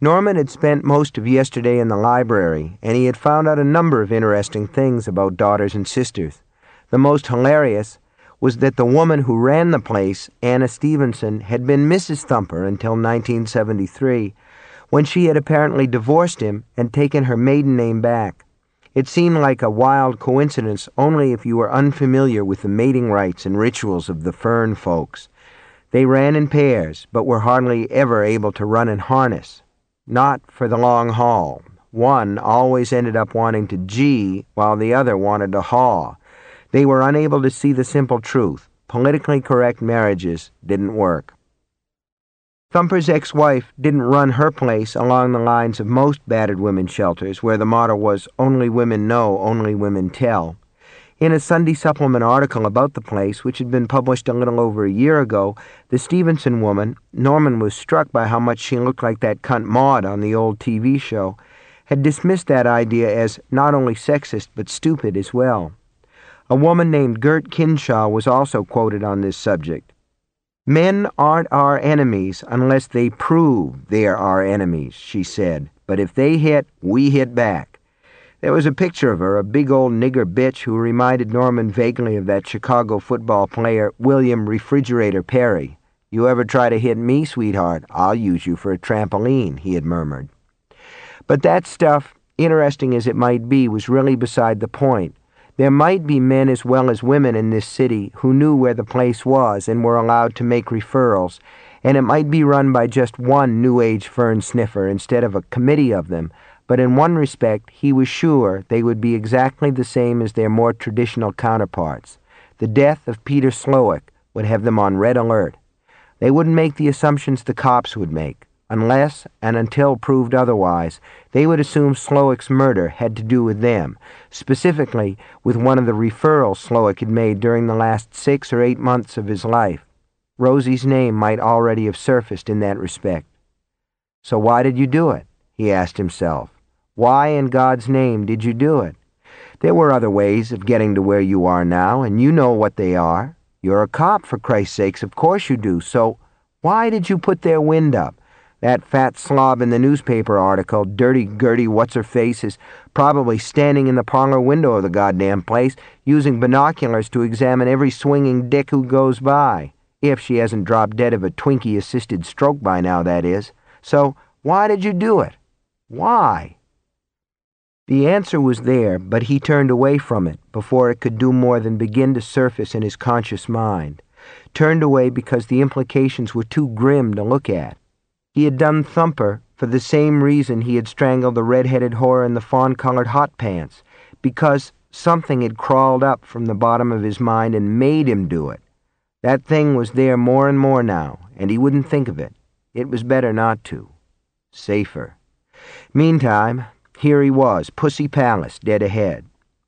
Norman had spent most of yesterday in the library, and he had found out a number of interesting things about daughters and sisters. The most hilarious was that the woman who ran the place, Anna Stevenson, had been Mrs. Thumper until 1973, when she had apparently divorced him and taken her maiden name back. It seemed like a wild coincidence only if you were unfamiliar with the mating rites and rituals of the Fern folks. They ran in pairs, but were hardly ever able to run in harness. Not for the long haul. One always ended up wanting to gee, while the other wanted to haw. They were unable to see the simple truth. Politically correct marriages didn't work. Thumper's ex-wife didn't run her place along the lines of most battered women's shelters, where the motto was, "Only women know, only women tell." In a Sunday supplement article about the place, which had been published a little over a year ago, the Stevenson woman, Norman was struck by how much she looked like that cunt Maud on the old TV show, had dismissed that idea as not only sexist but stupid as well. A woman named Gert Kinshaw was also quoted on this subject. "Men aren't our enemies unless they prove they're our enemies," she said. "But if they hit, we hit back." There was a picture of her, a big old nigger bitch who reminded Norman vaguely of that Chicago football player, William Refrigerator Perry. "You ever try to hit me, sweetheart, I'll use you for a trampoline," he had murmured. But that stuff, interesting as it might be, was really beside the point. There might be men as well as women in this city who knew where the place was and were allowed to make referrals, and it might be run by just one New Age fern sniffer instead of a committee of them, but in one respect he was sure they would be exactly the same as their more traditional counterparts. The death of Peter Slowick would have them on red alert. They wouldn't make the assumptions the cops would make. Unless and until proved otherwise, they would assume Slowick's murder had to do with them, specifically with one of the referrals Slowick had made during the last 6 or 8 months of his life. Rosie's name might already have surfaced in that respect. "So why did you do it?" he asked himself. "Why in God's name did you do it? There were other ways of getting to where you are now, and you know what they are. You're a cop, for Christ's sakes, of course you do. So why did you put their wind up? That fat slob in the newspaper article, Dirty Gertie What's-Her-Face, is probably standing in the parlor window of the goddamn place, using binoculars to examine every swinging dick who goes by. If she hasn't dropped dead of a Twinkie-assisted stroke by now, that is. So why did you do it? Why?" The answer was there, but he turned away from it before it could do more than begin to surface in his conscious mind. Turned away because the implications were too grim to look at. He had done Thumper for the same reason he had strangled the red-headed whore in the fawn-colored hot pants, because something had crawled up from the bottom of his mind and made him do it. That thing was there more and more now, and he wouldn't think of it. It was better not to. Safer. Meantime, here he was, Pussy Palace, dead ahead.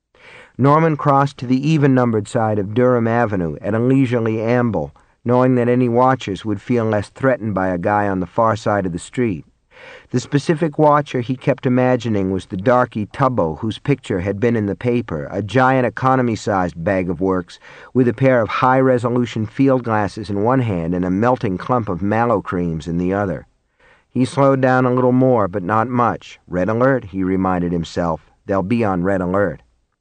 Norman crossed to the even-numbered side of Durham Avenue at a leisurely amble, knowing that any watchers would feel less threatened by a guy on the far side of the street. The specific watcher he kept imagining was the darky Tubbo whose picture had been in the paper, a giant economy-sized bag of works with a pair of high-resolution field glasses in one hand and a melting clump of mallow creams in the other. He slowed down a little more, but not much. Red alert, he reminded himself. They'll be on red alert.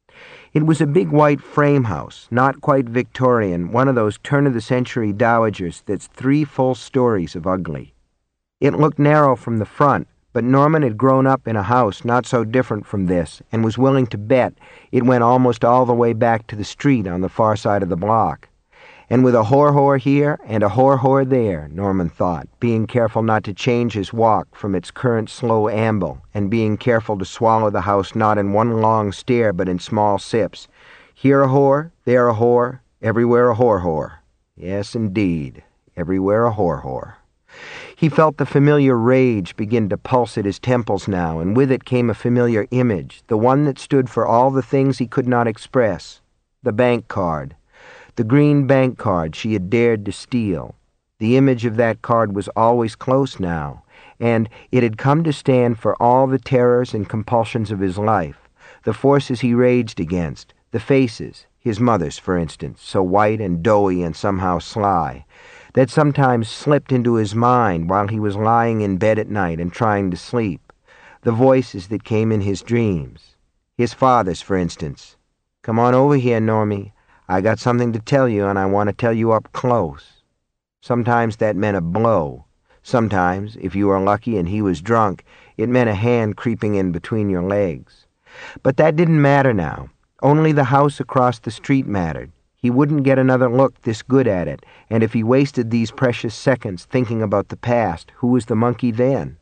It was a big white frame house, not quite Victorian, one of those turn-of-the-century dowagers that's 3 full stories of ugly. It looked narrow from the front, but Norman had grown up in a house not so different from this and was willing to bet it went almost all the way back to the street on the far side of the block. And with a whore here and a whore there, Norman thought, being careful not to change his walk from its current slow amble, and being careful to swallow the house not in one long stare but in small sips. Here a whore, there a whore, everywhere a whore. Yes, indeed, everywhere a whore. He felt the familiar rage begin to pulse at his temples now, and with it came a familiar image, the one that stood for all the things he could not express. The bank card. The green bank card she had dared to steal. The image of that card was always close now, and it had come to stand for all the terrors and compulsions of his life, the forces he raged against, the faces, his mother's, for instance, so white and doughy and somehow sly, that sometimes slipped into his mind while he was lying in bed at night and trying to sleep, the voices that came in his dreams. His father's, for instance. "Come on over here, Normie. I got something to tell you, and I want to tell you up close." Sometimes that meant a blow. Sometimes, if you were lucky and he was drunk, it meant a hand creeping in between your legs. But that didn't matter now. Only the house across the street mattered. He wouldn't get another look this good at it, and if he wasted these precious seconds thinking about the past, who was the monkey then?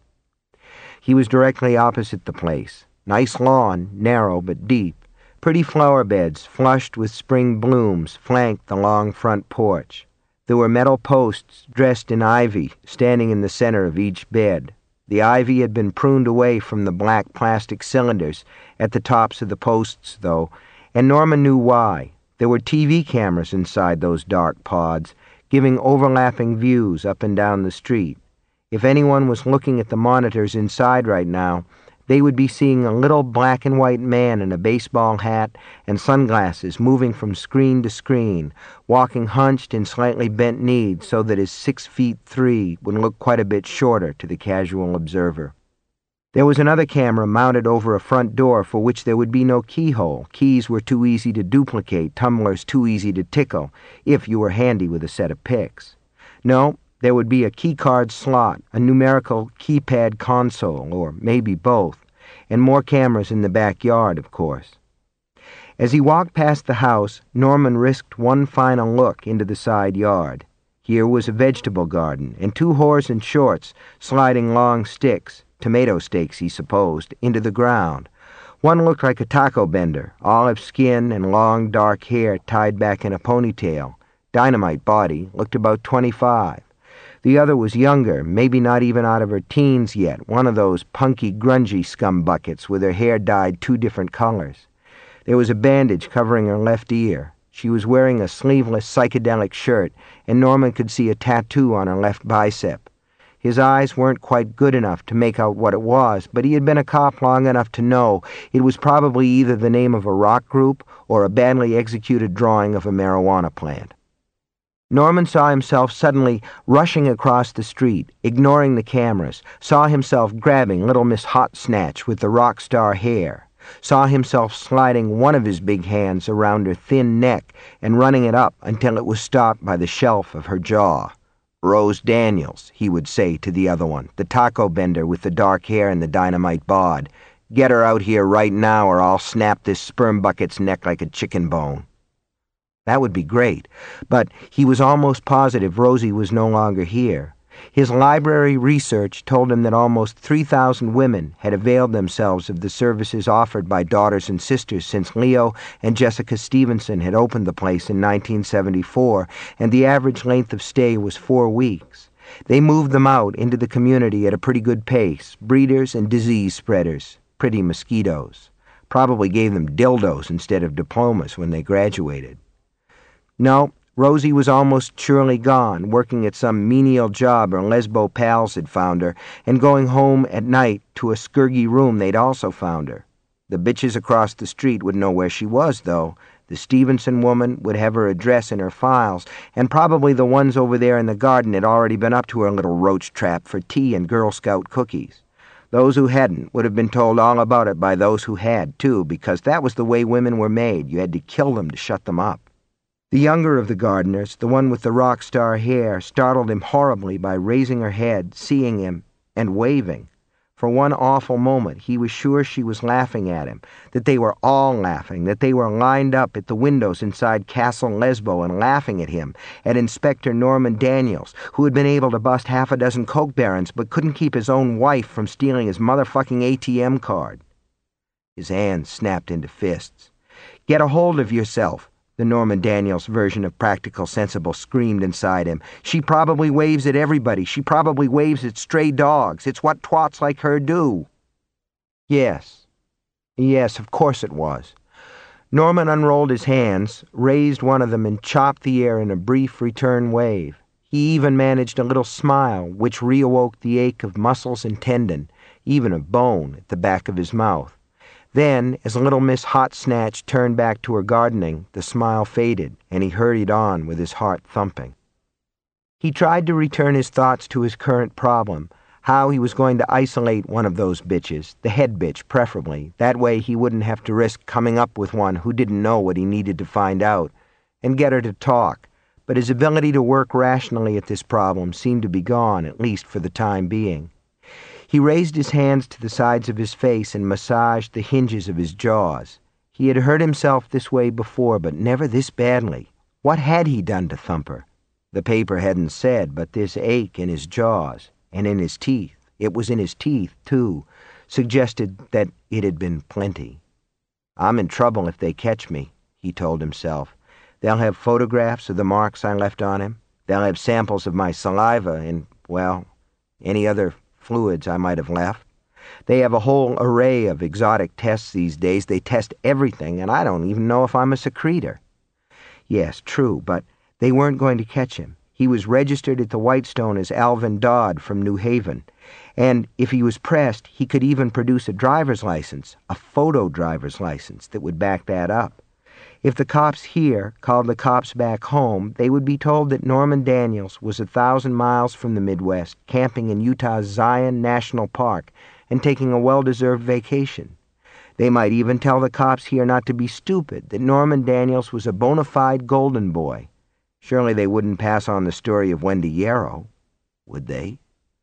He was directly opposite the place. Nice lawn, narrow but deep. Pretty flower beds, flushed with spring blooms, flanked the long front porch. There were metal posts dressed in ivy standing in the center of each bed. The ivy had been pruned away from the black plastic cylinders at the tops of the posts, though, and Norman knew why. There were TV cameras inside those dark pods, giving overlapping views up and down the street. If anyone was looking at the monitors inside right now, they would be seeing a little black and white man in a baseball hat and sunglasses moving from screen to screen, walking hunched and slightly bent kneed so that his 6'3" would look quite a bit shorter to the casual observer. There was another camera mounted over a front door for which there would be no keyhole. Keys were too easy to duplicate, tumblers too easy to tickle, if you were handy with a set of picks. No, there would be a keycard slot, a numerical keypad console, or maybe both, and more cameras in the backyard, of course. As he walked past the house, Norman risked one final look into the side yard. Here was a vegetable garden, and two whores in shorts sliding long sticks, tomato stakes he supposed, into the ground. One looked like a taco bender, olive skin and long dark hair tied back in a ponytail. Dynamite body, looked about 25. The other was younger, maybe not even out of her teens yet, one of those punky, grungy scumbuckets with her hair dyed two different colors. There was a bandage covering her left ear. She was wearing a sleeveless psychedelic shirt, and Norman could see a tattoo on her left bicep. His eyes weren't quite good enough to make out what it was, but he had been a cop long enough to know it was probably either the name of a rock group or a badly executed drawing of a marijuana plant. Norman saw himself suddenly rushing across the street, ignoring the cameras, saw himself grabbing little Miss Hot Snatch with the rock star hair, saw himself sliding one of his big hands around her thin neck and running it up until it was stopped by the shelf of her jaw. "Rose Daniels," he would say to the other one, the taco bender with the dark hair and the dynamite bod. "Get her out here right now or I'll snap this sperm bucket's neck like a chicken bone." That would be great, but he was almost positive Rosie was no longer here. His library research told him that almost 3,000 women had availed themselves of the services offered by Daughters and Sisters since Leo and Jessica Stevenson had opened the place in 1974, and the average length of stay was 4 weeks. They moved them out into the community at a pretty good pace, breeders and disease spreaders, pretty mosquitoes. Probably gave them dildos instead of diplomas when they graduated. No, Rosie was almost surely gone, working at some menial job her lesbo pals had found her, and going home at night to a skirgy room they'd also found her. The bitches across the street would know where she was, though. The Stevenson woman would have her address in her files, and probably the ones over there in the garden had already been up to her little roach trap for tea and Girl Scout cookies. Those who hadn't would have been told all about it by those who had, too, because that was the way women were made. You had to kill them to shut them up. The younger of the gardeners, the one with the rock star hair, startled him horribly by raising her head, seeing him, and waving. For one awful moment he was sure she was laughing at him, that they were all laughing, that they were lined up at the windows inside Castle Lesbo and laughing at him, at Inspector Norman Daniels, who had been able to bust half a dozen coke barons but couldn't keep his own wife from stealing his motherfucking ATM card. His hands snapped into fists. "Get a hold of yourself," the Norman Daniels version of Practical Sensible screamed inside him. "She probably waves at everybody. She probably waves at stray dogs. It's what twats like her do." Yes, of course it was. Norman unrolled his hands, raised one of them, and chopped the air in a brief return wave. He even managed a little smile, which reawoke the ache of muscles and tendon, even of bone, at the back of his mouth. Then, as little Miss Hot Snatch turned back to her gardening, the smile faded, and he hurried on with his heart thumping. He tried to return his thoughts to his current problem, how he was going to isolate one of those bitches, the head bitch preferably. That way he wouldn't have to risk coming up with one who didn't know what he needed to find out, and get her to talk. But his ability to work rationally at this problem seemed to be gone, at least for the time being. He raised his hands to the sides of his face and massaged the hinges of his jaws. He had hurt himself this way before, but never this badly. What had he done to Thumper? The paper hadn't said, but this ache in his jaws and in his teeth, it was in his teeth, too, suggested that it had been plenty. "I'm in trouble if they catch me," he told himself. "They'll have photographs of the marks I left on him. They'll have samples of my saliva and, well, any other fluids I might have left. They have a whole array of exotic tests these days. They test everything, and I don't even know if I'm a secretor." Yes, true, but they weren't going to catch him. He was registered at the Whitestone as Alvin Dodd from New Haven, and if he was pressed, he could even produce a driver's license, a photo driver's license, that would back that up. If the cops here called the cops back home, they would be told that Norman Daniels was 1,000 miles from the Midwest, camping in Utah's Zion National Park and taking a well-deserved vacation. They might even tell the cops here not to be stupid, that Norman Daniels was a bona fide golden boy. Surely they wouldn't pass on the story of Wendy Yarrow, would they?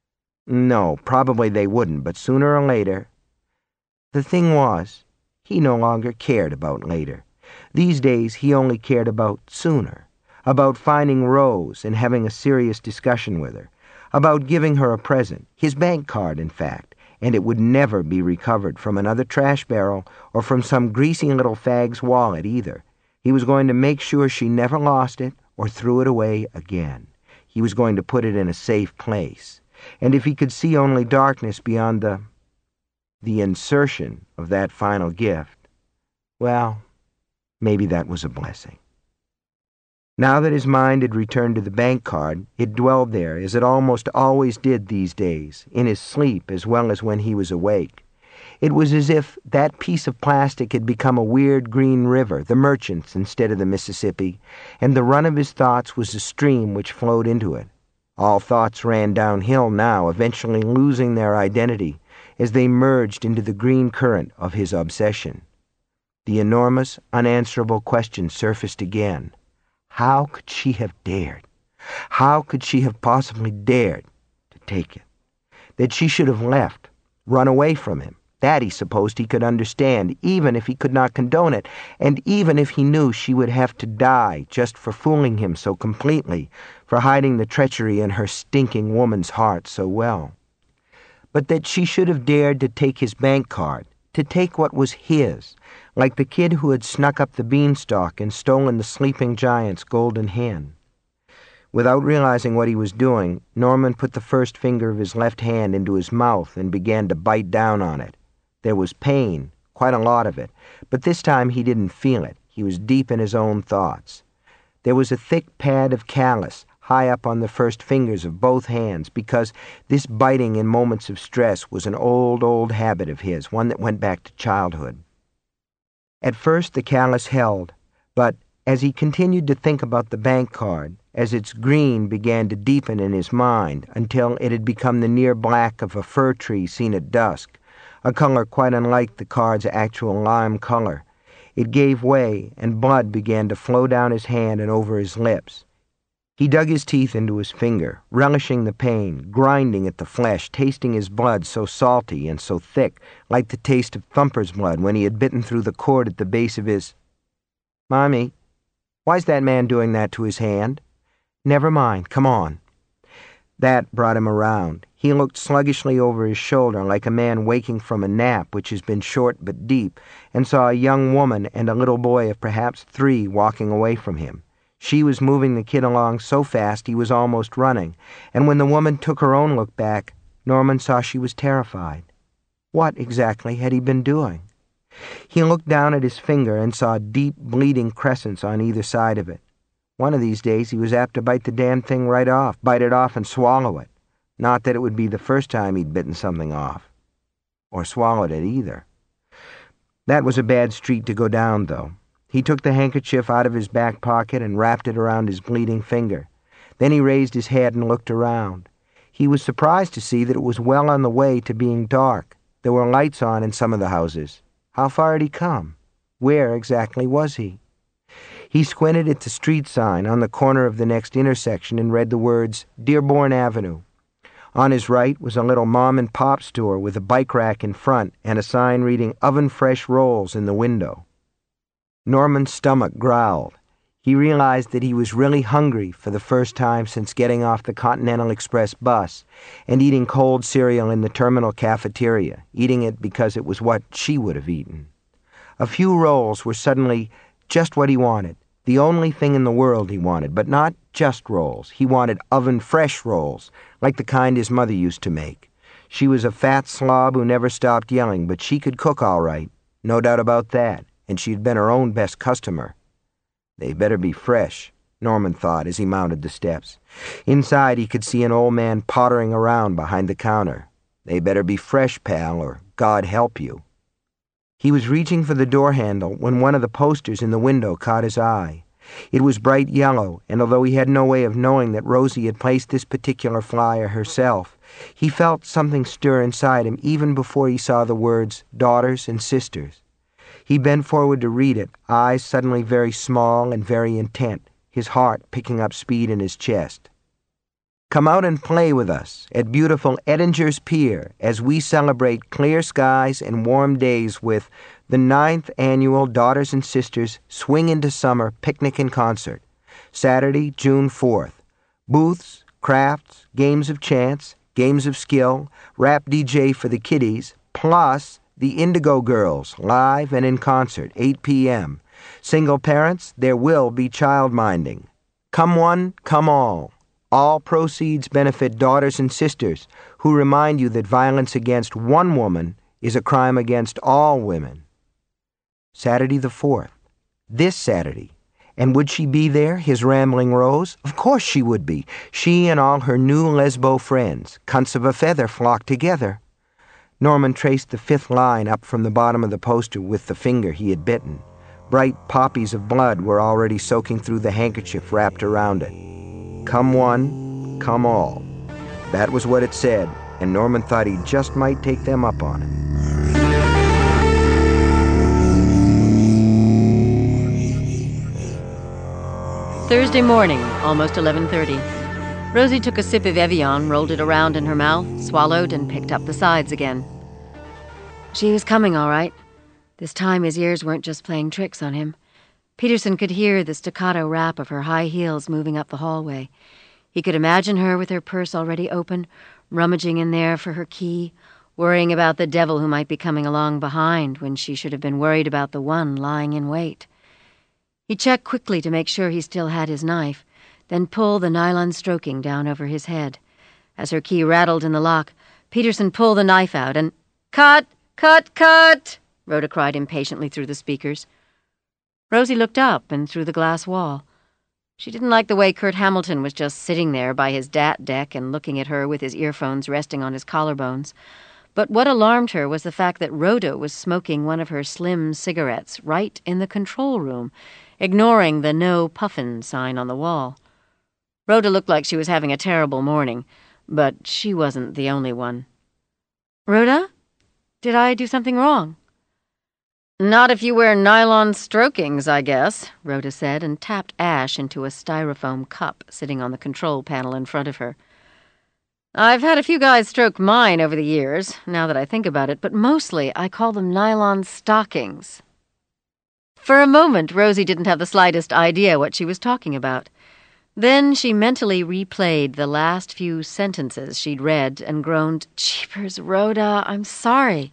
No, probably they wouldn't, but sooner or later. The thing was, he no longer cared about later. These days he only cared about sooner, about finding Rose and having a serious discussion with her, about giving her a present, his bank card, in fact, and it would never be recovered from another trash barrel or from some greasy little fag's wallet either. He was going to make sure she never lost it or threw it away again. He was going to put it in a safe place. And if he could see only darkness beyond the insertion of that final gift, well, maybe that was a blessing. Now that his mind had returned to the bank card, it dwelled there, as it almost always did these days, in his sleep as well as when he was awake. It was as if that piece of plastic had become a weird green river, the Merchants instead of the Mississippi, and the run of his thoughts was a stream which flowed into it. All thoughts ran downhill now, eventually losing their identity as they merged into the green current of his obsession. The enormous, unanswerable question surfaced again. How could she have dared? How could she have possibly dared to take it? That she should have left, run away from him. That he supposed he could understand, even if he could not condone it, and even if he knew she would have to die just for fooling him so completely, for hiding the treachery in her stinking woman's heart so well. But that she should have dared to take his bank card, to take what was his, like the kid who had snuck up the beanstalk and stolen the sleeping giant's golden hen. Without realizing what he was doing, Norman put the first finger of his left hand into his mouth and began to bite down on it. There was pain, quite a lot of it, but this time he didn't feel it. He was deep in his own thoughts. There was a thick pad of callus high up on the first fingers of both hands, because this biting in moments of stress was an old habit of his, one that went back to childhood. At first the callus held, but as he continued to think about the bank card, as its green began to deepen in his mind until it had become the near black of a fir tree seen at dusk, a color quite unlike the card's actual lime color, it gave way and blood began to flow down his hand and over his lips. He dug his teeth into his finger, relishing the pain, grinding at the flesh, tasting his blood so salty and so thick, like the taste of Thumper's blood when he had bitten through the cord at the base of his... "Mommy, why's that man doing that to his hand?" "Never mind, come on." That brought him around. He looked sluggishly over his shoulder like a man waking from a nap which has been short but deep, and saw a young woman and a little boy of perhaps 3 walking away from him. She was moving the kid along so fast he was almost running, and when the woman took her own look back, Norman saw she was terrified. What exactly had he been doing? He looked down at his finger and saw deep bleeding crescents on either side of it. One of these days he was apt to bite the damn thing right off, bite it off and swallow it. Not that it would be the first time he'd bitten something off. Or swallowed it either. That was a bad street to go down, though. He took the handkerchief out of his back pocket and wrapped it around his bleeding finger. Then he raised his head and looked around. He was surprised to see that it was well on the way to being dark. There were lights on in some of the houses. How far had he come? Where exactly was he? He squinted at the street sign on the corner of the next intersection and read the words, Dearborn Avenue. On his right was a little mom-and-pop store with a bike rack in front and a sign reading Oven-Fresh Rolls in the window. Norman's stomach growled. He realized that he was really hungry for the first time since getting off the Continental Express bus and eating cold cereal in the terminal cafeteria, eating it because it was what she would have eaten. A few rolls were suddenly just what he wanted, the only thing in the world he wanted, but not just rolls. He wanted oven-fresh rolls, like the kind his mother used to make. She was a fat slob who never stopped yelling, but she could cook all right, no doubt about that, and she'd been her own best customer. They better be fresh, Norman thought as he mounted the steps. Inside he could see an old man pottering around behind the counter. They better be fresh, pal, or God help you. He was reaching for the door handle when one of the posters in the window caught his eye. It was bright yellow, and although he had no way of knowing that Rosie had placed this particular flyer herself, he felt something stir inside him even before he saw the words Daughters and Sisters. He bent forward to read it, eyes suddenly very small and very intent, his heart picking up speed in his chest. Come out and play with us at beautiful Edinger's Pier as we celebrate clear skies and warm days with the 9th Annual Daughters and Sisters Swing into Summer Picnic and Concert, Saturday, June 4th. Booths, crafts, games of chance, games of skill, rap DJ for the kiddies, plus the Indigo Girls, live and in concert, 8 p.m. Single parents, there will be childminding. Come one, come all. All proceeds benefit Daughters and Sisters, who remind you that violence against one woman is a crime against all women. Saturday the 4th. This Saturday. And would she be there, his rambling Rose? Of course she would be. She and all her new lesbo friends, cunts of a feather, flocked together. Norman traced the 5th line up from the bottom of the poster with the finger he had bitten. Bright poppies of blood were already soaking through the handkerchief wrapped around it. Come one, come all. That was what it said, and Norman thought he just might take them up on it. Thursday morning, almost 11:30. Rosie took a sip of Evian, rolled it around in her mouth, swallowed, and picked up the sides again. She was coming, all right. This time his ears weren't just playing tricks on him. Peterson could hear the staccato rap of her high heels moving up the hallway. He could imagine her with her purse already open, rummaging in there for her key, worrying about the devil who might be coming along behind when she should have been worried about the one lying in wait. He checked quickly to make sure he still had his knife, then pulled the nylon stroking down over his head. As her key rattled in the lock, Peterson pulled the knife out and, "Cut! Cut! Cut!" Rhoda cried impatiently through the speakers. Rosie looked up and through the glass wall. She didn't like the way Kurt Hamilton was just sitting there by his DAT deck and looking at her with his earphones resting on his collarbones. But what alarmed her was the fact that Rhoda was smoking one of her slim cigarettes right in the control room, ignoring the "No Puffin" sign on the wall. Rhoda looked like she was having a terrible morning, but she wasn't the only one. "Rhoda? Did I do something wrong?" "Not if you wear nylon strokings, I guess," Rhoda said, and tapped ash into a styrofoam cup sitting on the control panel in front of her. "I've had a few guys stroke mine over the years, now that I think about it, but mostly I call them nylon stockings." For a moment, Rosie didn't have the slightest idea what she was talking about. Then she mentally replayed the last few sentences she'd read and groaned, "Jeepers, Rhoda, I'm sorry."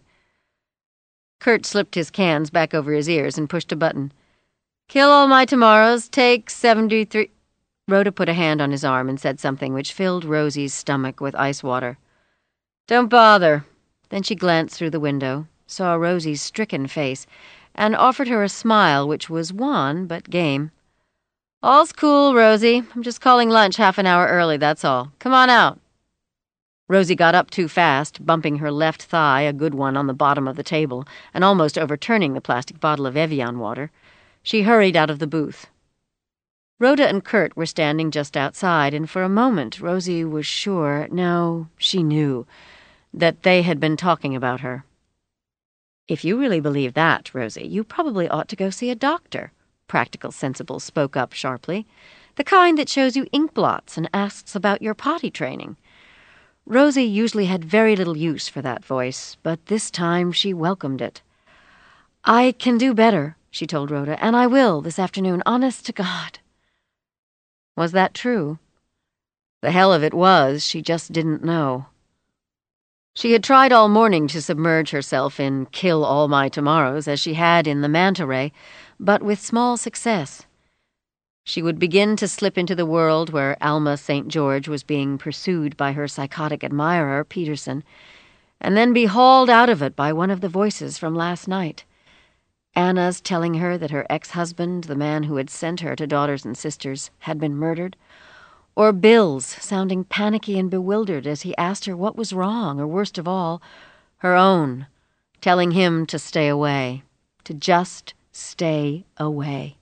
Kurt slipped his cans back over his ears and pushed a button. "Kill all my tomorrows, take 73... Rhoda put a hand on his arm and said something which filled Rosie's stomach with ice water. "Don't bother." Then she glanced through the window, saw Rosie's stricken face, and offered her a smile which was wan but game. "All's cool, Rosie. I'm just calling lunch half an hour early, that's all. Come on out." Rosie got up too fast, bumping her left thigh, a good one, on the bottom of the table, and almost overturning the plastic bottle of Evian water. She hurried out of the booth. Rhoda and Kurt were standing just outside, and for a moment Rosie was sure, no, she knew, that they had been talking about her. "If you really believe that, Rosie, you probably ought to go see a doctor," Practical Sensible spoke up sharply. "The kind that shows you ink blots and asks about your potty training." Rosie usually had very little use for that voice, but this time she welcomed it. "I can do better," she told Rhoda, "and I will this afternoon, honest to God." Was that true? The hell of it was, she just didn't know. She had tried all morning to submerge herself in Kill All My Tomorrows, as she had in The Manta Ray, but with small success. She would begin to slip into the world where Alma St. George was being pursued by her psychotic admirer, Peterson, and then be hauled out of it by one of the voices from last night. Anna's telling her that her ex-husband, the man who had sent her to Daughters and Sisters, had been murdered, or Bill's sounding panicky and bewildered as he asked her what was wrong, or worst of all, her own, telling him to stay away, to just stay away.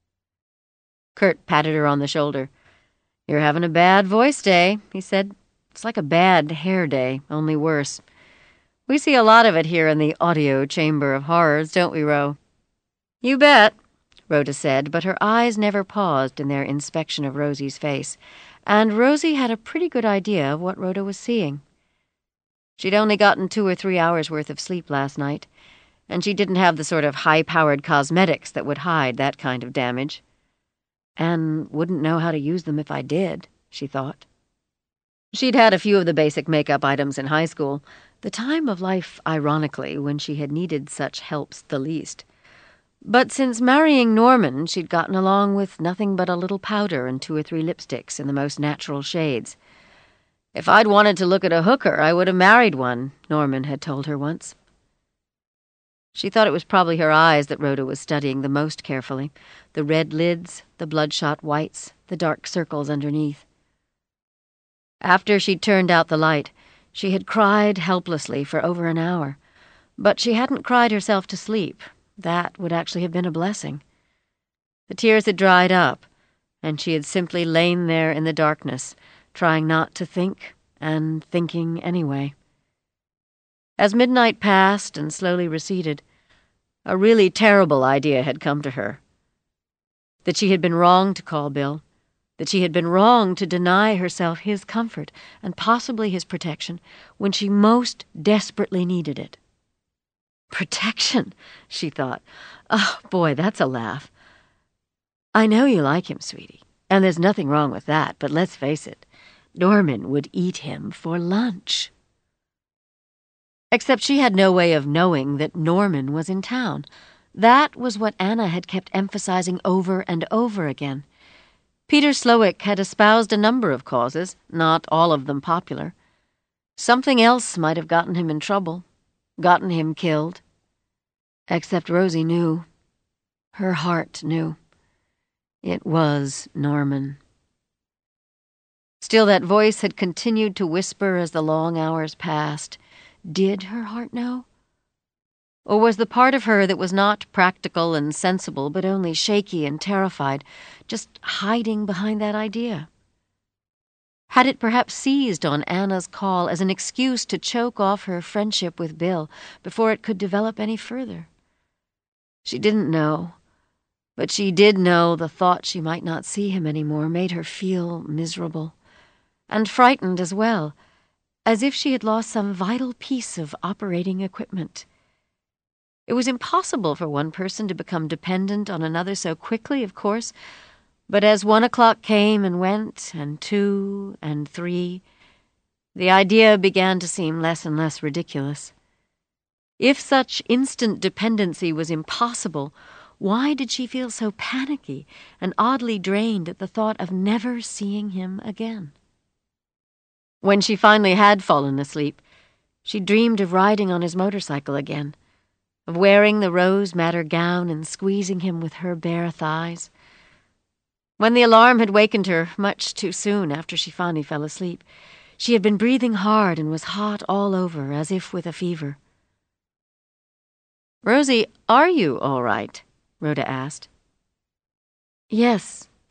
Kurt patted her on the shoulder. "You're having a bad voice day," he said. "It's like a bad hair day, only worse. We see a lot of it here in the audio chamber of horrors, don't we, Ro?" "You bet," Rhoda said, but her eyes never paused in their inspection of Rosie's face, and Rosie had a pretty good idea of what Rhoda was seeing. She'd only gotten 2 or 3 hours' worth of sleep last night, and she didn't have the sort of high-powered cosmetics that would hide that kind of damage. "And wouldn't know how to use them if I did," she thought. She'd had a few of the basic makeup items in high school, the time of life, ironically, when she had needed such helps the least. But since marrying Norman, she'd gotten along with nothing but a little powder and 2 or 3 lipsticks in the most natural shades. "If I'd wanted to look at a hooker, I would have married one," Norman had told her once. She thought it was probably her eyes that Rhoda was studying the most carefully, the red lids, the bloodshot whites, the dark circles underneath. After she'd turned out the light, she had cried helplessly for over an hour, but she hadn't cried herself to sleep. That would actually have been a blessing. The tears had dried up, and she had simply lain there in the darkness, trying not to think, and thinking anyway. As midnight passed and slowly receded, a really terrible idea had come to her. That she had been wrong to call Bill, that she had been wrong to deny herself his comfort and possibly his protection when she most desperately needed it. "Protection," she thought. "Oh, boy, that's a laugh. I know you like him, sweetie, and there's nothing wrong with that, but let's face it, Norman would eat him for lunch." Except she had no way of knowing that Norman was in town. That was what Anna had kept emphasizing over and over again. Peter Slowick had espoused a number of causes, not all of them popular. Something else might have gotten him in trouble, gotten him killed. Except Rosie knew. Her heart knew. It was Norman. Still, that voice had continued to whisper as the long hours passed. Did her heart know? Or was the part of her that was not practical and sensible, but only shaky and terrified, just hiding behind that idea? Had it perhaps seized on Anna's call as an excuse to choke off her friendship with Bill before it could develop any further? She didn't know, but she did know the thought she might not see him anymore made her feel miserable, and frightened as well, as if she had lost some vital piece of operating equipment. It was impossible for one person to become dependent on another so quickly, of course, but as 1 o'clock came and went, and 2 and 3, the idea began to seem less and less ridiculous. If such instant dependency was impossible, why did she feel so panicky and oddly drained at the thought of never seeing him again? When she finally had fallen asleep, she dreamed of riding on his motorcycle again, of wearing the rose madder gown and squeezing him with her bare thighs. When the alarm had wakened her much too soon after she finally fell asleep, she had been breathing hard and was hot all over, as if with a fever. "Rosie, are you all right?" Rhoda asked. "Yes,"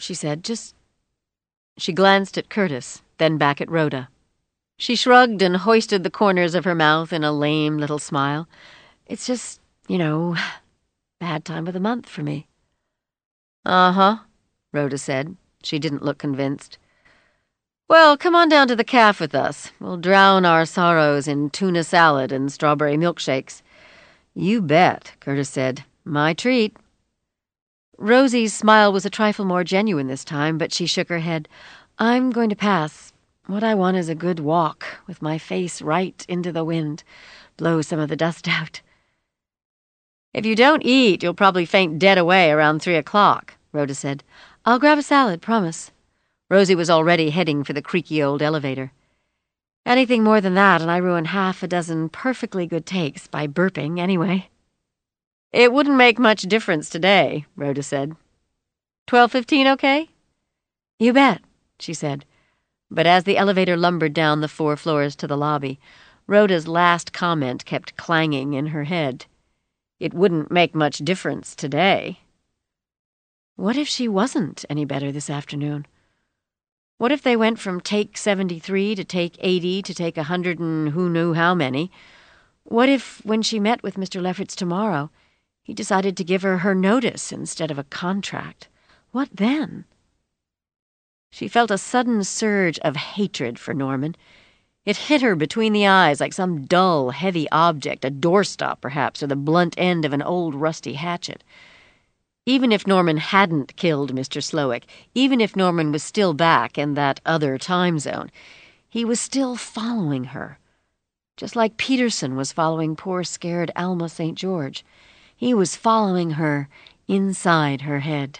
she said. She glanced at Curtis, then back at Rhoda. She shrugged and hoisted the corners of her mouth in a lame little smile. It's just, bad time of the month for me. Uh-huh, Rhoda said. She didn't look convinced. Well, come on down to the cafe with us. We'll drown our sorrows in tuna salad and strawberry milkshakes. You bet, Curtis said. My treat. Rosie's smile was a trifle more genuine this time, but she shook her head. I'm going to pass. What I want is a good walk, with my face right into the wind. Blow some of the dust out. If you don't eat, you'll probably faint dead away around 3 o'clock, Rhoda said. I'll grab a salad, promise. Rosie was already heading for the creaky old elevator. Anything more than that, and I ruin half a dozen perfectly good takes by burping anyway. It wouldn't make much difference today, Rhoda said. 12:15 okay? You bet, she said. But as the elevator lumbered down the 4 floors to the lobby, Rhoda's last comment kept clanging in her head. It wouldn't make much difference today. What if she wasn't any better this afternoon? What if they went from take 73 to take 80 to take 100 and who knew how many? What if, when she met with Mr. Lefferts tomorrow, he decided to give her notice instead of a contract? What then? She felt a sudden surge of hatred for Norman. It hit her between the eyes like some dull, heavy object, a doorstop perhaps, or the blunt end of an old rusty hatchet. Even if Norman hadn't killed Mr. Slowick, even if Norman was still back in that other time zone, he was still following her. Just like Peterson was following poor scared Alma St. George. He was following her inside her head.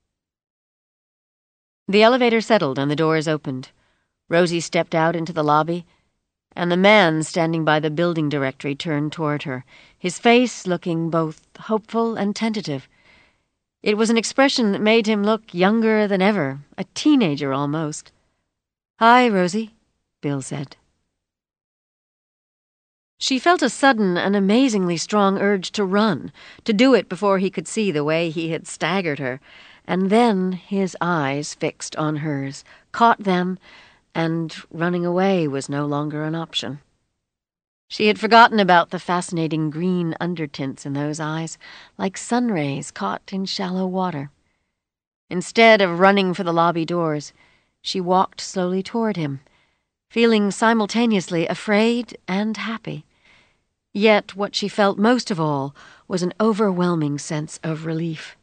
The elevator settled and the doors opened. Rosie stepped out into the lobby, and the man standing by the building directory turned toward her, his face looking both hopeful and tentative. It was an expression that made him look younger than ever, a teenager almost. Hi, Rosie, Bill said. She felt a sudden and amazingly strong urge to run, to do it before he could see the way he had staggered her, and then his eyes fixed on hers, caught them, and running away was no longer an option. She had forgotten about the fascinating green undertints in those eyes, like sun rays caught in shallow water. Instead of running for the lobby doors, she walked slowly toward him, feeling simultaneously afraid and happy. Yet what she felt most of all was an overwhelming sense of relief.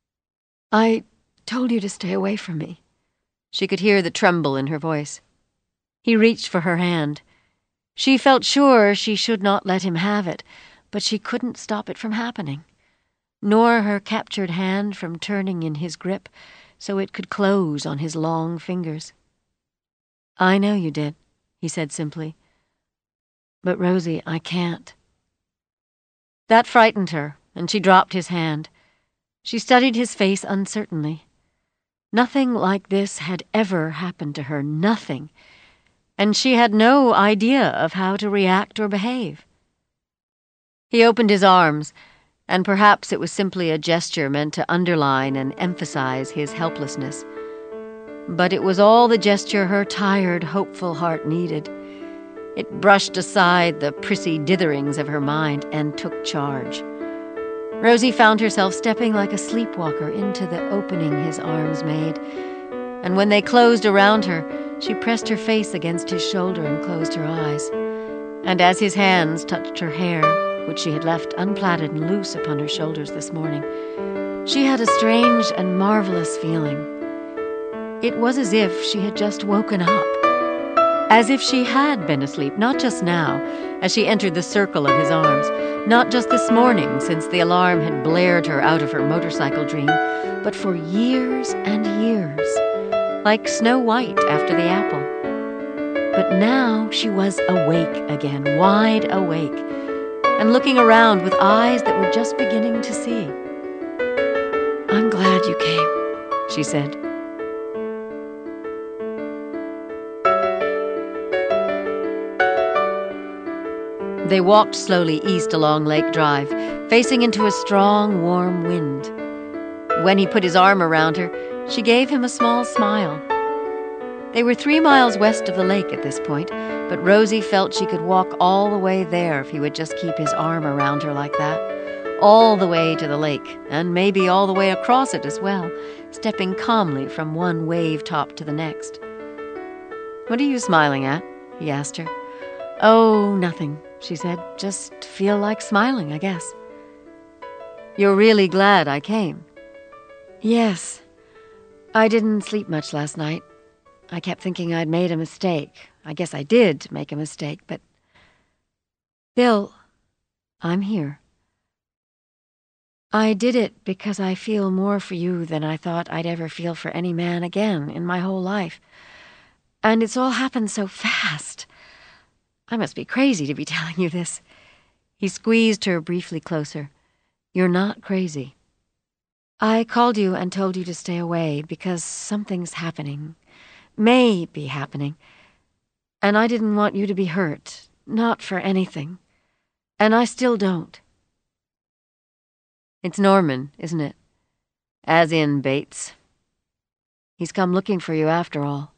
I told you to stay away from me. She could hear the tremble in her voice. He reached for her hand. She felt sure she should not let him have it, but she couldn't stop it from happening, nor her captured hand from turning in his grip so it could close on his long fingers. I know you did, he said simply. But Rosie, I can't. That frightened her, and she dropped his hand. She studied his face uncertainly. Nothing like this had ever happened to her, nothing. And she had no idea of how to react or behave. He opened his arms, and perhaps it was simply a gesture meant to underline and emphasize his helplessness. But it was all the gesture her tired, hopeful heart needed. It brushed aside the prissy ditherings of her mind and took charge. Rosie found herself stepping like a sleepwalker into the opening his arms made, and when they closed around her, she pressed her face against his shoulder and closed her eyes. And as his hands touched her hair, which she had left unplaited and loose upon her shoulders this morning, she had a strange and marvelous feeling. It was as if she had just woken up. As if she had been asleep, not just now, as she entered the circle of his arms, not just this morning, since the alarm had blared her out of her motorcycle dream, but for years and years, like Snow White after the apple. But now she was awake again, wide awake, and looking around with eyes that were just beginning to see. I'm glad you came, she said. They walked slowly east along Lake Drive, facing into a strong, warm wind. When he put his arm around her, She gave him a small smile. They were 3 miles west of the lake at this point, but Rosie felt she could walk all the way there if he would just keep his arm around her like that. All the way to the lake, and maybe all the way across it as well, stepping calmly from one wave top to the next. "What are you smiling at?" he asked her. "Oh, nothing," she said. "Just feel like smiling, I guess." "You're really glad I came?" "Yes. I didn't sleep much last night. I kept thinking I'd made a mistake. I guess I did make a mistake, but... Bill, I'm here. I did it because I feel more for you than I thought I'd ever feel for any man again in my whole life. And it's all happened so fast. I must be crazy to be telling you this." He squeezed her briefly closer. "You're not crazy. I called you and told you to stay away because something's happening. May be happening. And I didn't want you to be hurt. Not for anything. And I still don't." "It's Norman, isn't it? As in Bates. He's come looking for you after all."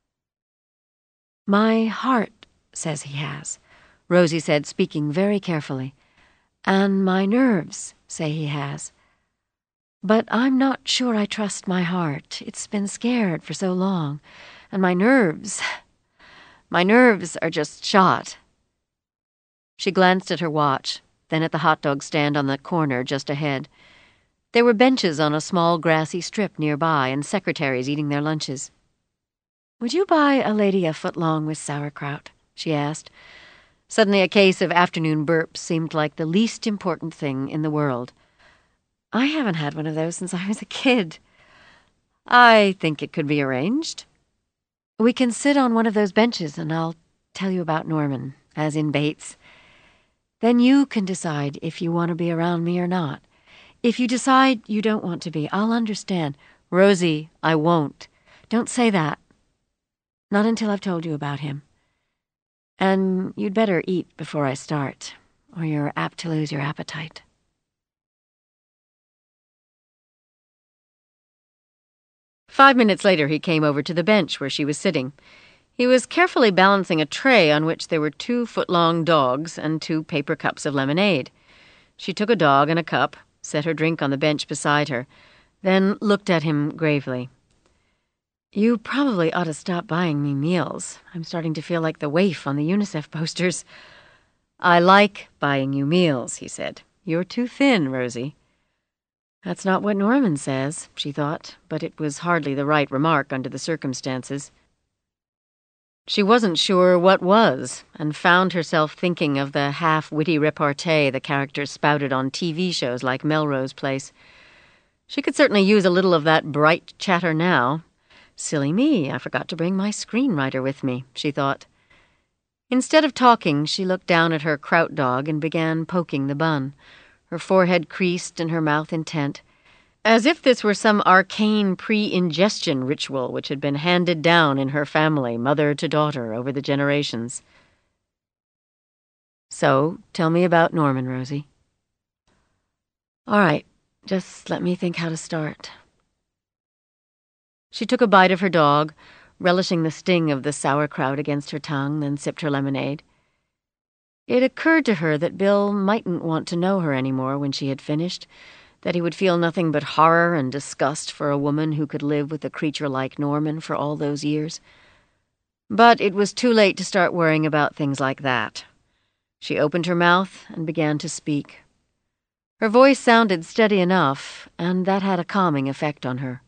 "My heart says he has," Rosie said, speaking very carefully. "And my nerves say he has. But I'm not sure I trust my heart. It's been scared for so long. And my nerves are just shot." She glanced at her watch, then at the hot dog stand on the corner just ahead. There were benches on a small grassy strip nearby and secretaries eating their lunches. "Would you buy a lady a footlong with sauerkraut?" she asked. Suddenly a case of afternoon burps seemed like the least important thing in the world. "I haven't had one of those since I was a kid." "I think it could be arranged." "We can sit on one of those benches and I'll tell you about Norman, as in Bates. Then you can decide if you want to be around me or not. If you decide you don't want to be, I'll understand." "Rosie, I won't." "Don't say that. Not until I've told you about him. And you'd better eat before I start, or you're apt to lose your appetite." "5 minutes later he came over to the bench where she was sitting. He was carefully balancing a tray on which there were 2 foot-long dogs and 2 paper cups of lemonade. She took a dog and a cup, set her drink on the bench beside her, then looked at him gravely. "You probably ought to stop buying me meals. I'm starting to feel like the waif on the UNICEF posters." "I like buying you meals," he said. "You're too thin, Rosie." That's not what Norman says, she thought, but it was hardly the right remark under the circumstances. She wasn't sure what was, and found herself thinking of the half-witty repartee the characters spouted on TV shows like Melrose Place. She could certainly use a little of that bright chatter now. Silly me, I forgot to bring my screenwriter with me, she thought. Instead of talking, she looked down at her kraut dog and began poking the bun, her forehead creased and her mouth intent, as if this were some arcane pre-ingestion ritual which had been handed down in her family, mother to daughter, over the generations. "So, tell me about Norman, Rosie." "All right, just let me think how to start." She took a bite of her dog, relishing the sting of the sauerkraut against her tongue, then sipped her lemonade. It occurred to her that Bill mightn't want to know her anymore when she had finished, that he would feel nothing but horror and disgust for a woman who could live with a creature like Norman for all those years. But it was too late to start worrying about things like that. She opened her mouth and began to speak. Her voice sounded steady enough, and that had a calming effect on her.